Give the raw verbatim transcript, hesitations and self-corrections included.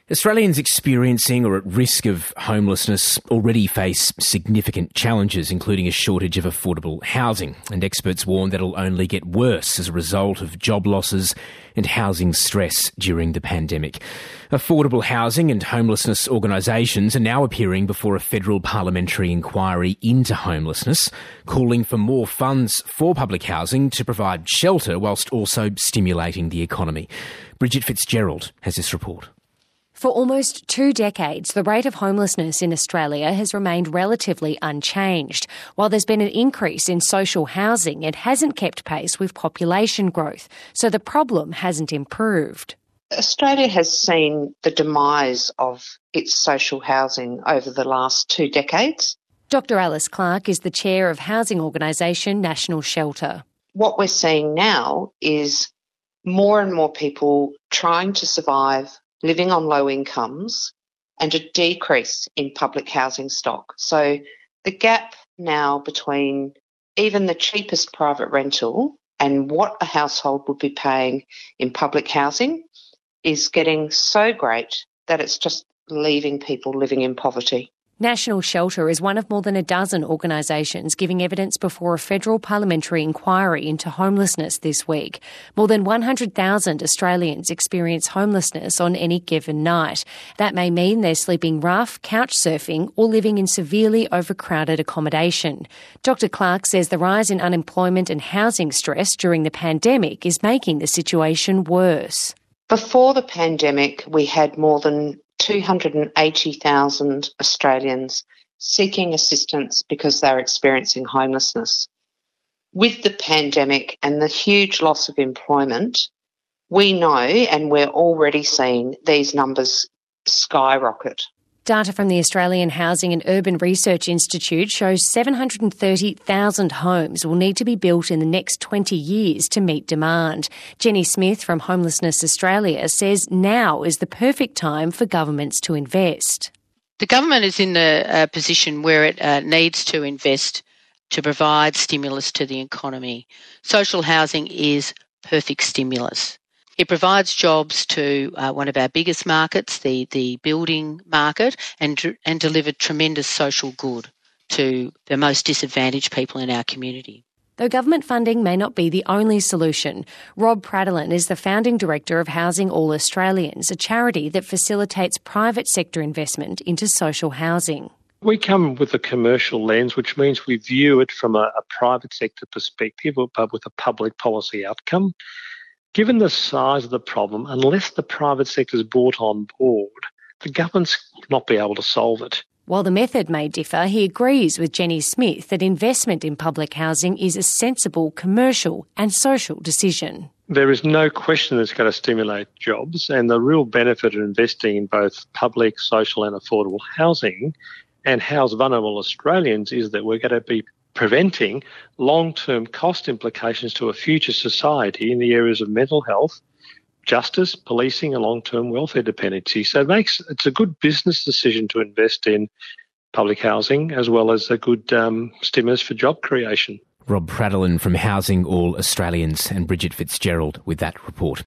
Australians experiencing or at risk of homelessness already face significant challenges, including a shortage of affordable housing, and experts warn that it'll only get worse as a result of job losses and housing stress during the pandemic. Affordable housing and homelessness organisations are now appearing before a federal parliamentary inquiry into homelessness, calling for more funds for public housing to provide shelter whilst also stimulating the economy. Bridget Fitzgerald has this report. For almost two decades, the rate of homelessness in Australia has remained relatively unchanged. While there's been an increase in social housing, it hasn't kept pace with population growth, so the problem hasn't improved. Australia has seen the demise of its social housing over the last two decades. Doctor Alice Clark is the chair of housing organisation National Shelter. What we're seeing now is more and more people trying to survive living on low incomes, and a decrease in public housing stock. So the gap now between even the cheapest private rental and what a household would be paying in public housing is getting so great that it's just leaving people living in poverty. National Shelter is one of more than a dozen organisations giving evidence before a federal parliamentary inquiry into homelessness this week. More than one hundred thousand Australians experience homelessness on any given night. That may mean they're sleeping rough, couch surfing, or living in severely overcrowded accommodation. Doctor Clark says the rise in unemployment and housing stress during the pandemic is making the situation worse. Before the pandemic, we had more than two hundred eighty thousand Australians seeking assistance because they're experiencing homelessness. With the pandemic and the huge loss of employment, we know and we're already seeing these numbers skyrocket. Data from the Australian Housing and Urban Research Institute shows seven hundred thirty thousand homes will need to be built in the next twenty years to meet demand. Jenny Smith from Homelessness Australia says now is the perfect time for governments to invest. The government is in a, a position where it uh, needs to invest to provide stimulus to the economy. Social housing is perfect stimulus. It provides jobs to uh, one of our biggest markets, the, the building market, and, and delivered tremendous social good to the most disadvantaged people in our community. Though government funding may not be the only solution, Rob Pradalin is the founding director of Housing All Australians, a charity that facilitates private sector investment into social housing. We come with a commercial lens, which means we view it from a, a private sector perspective, but with a public policy outcome. Given the size of the problem, unless the private sector is brought on board, the government's not be able to solve it. While the method may differ, he agrees with Jenny Smith that investment in public housing is a sensible commercial and social decision. There is no question that it's going to stimulate jobs, and the real benefit of investing in both public, social and affordable housing and house vulnerable Australians is that we're going to be preventing long-term cost implications to a future society in the areas of mental health, justice, policing and long-term welfare dependency. So it makes it's a good business decision to invest in public housing as well as a good um, stimulus for job creation. Rob Pradalin from Housing All Australians and Bridget Fitzgerald with that report.